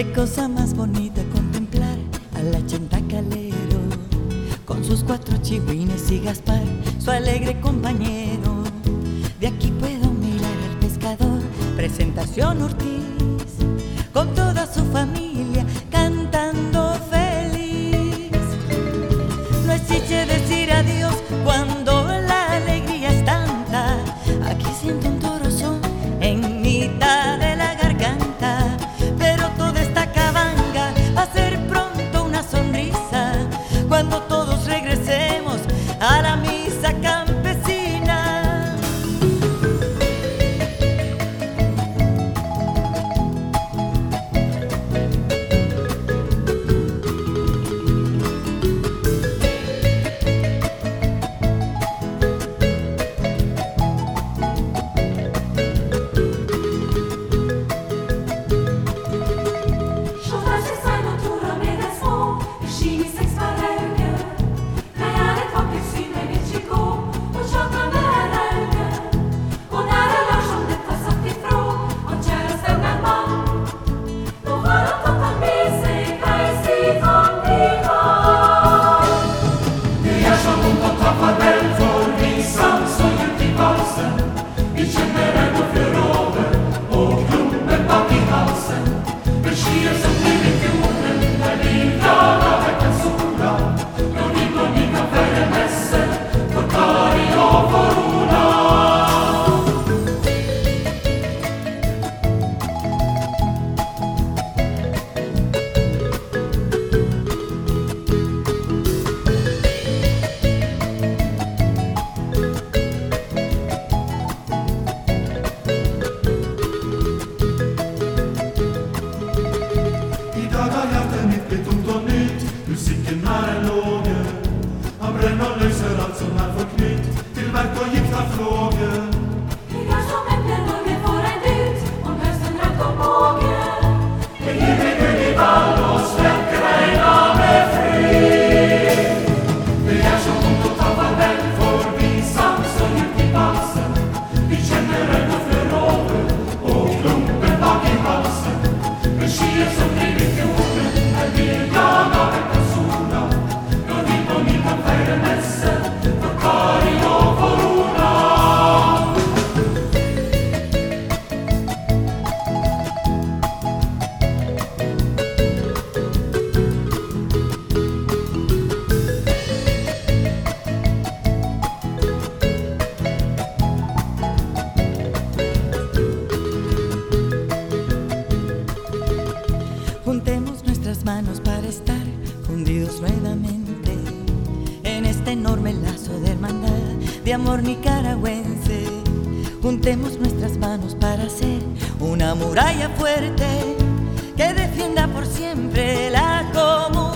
Qué cosa más bonita contemplar al 80 Calero, con sus 4 chihuines y Gaspar, su alegre compañero. De aquí puedo mirar al pescador, Presentación Ortiz, con toda su familia cantando feliz. No es chiche decir adiós cuando la alegría es tanta. Aquí siento un torozón en mitad de la garganta, pero toda esta cabanga va a ser pronto una sonrisa cuando todos regresemos a la misa campesina. Juntemos nuestras manos para estar fundidos nuevamente en este enorme lazo de hermandad, de amor nicaragüense. Juntemos nuestras manos para hacer una muralla fuerte que defienda por siempre la comunidad.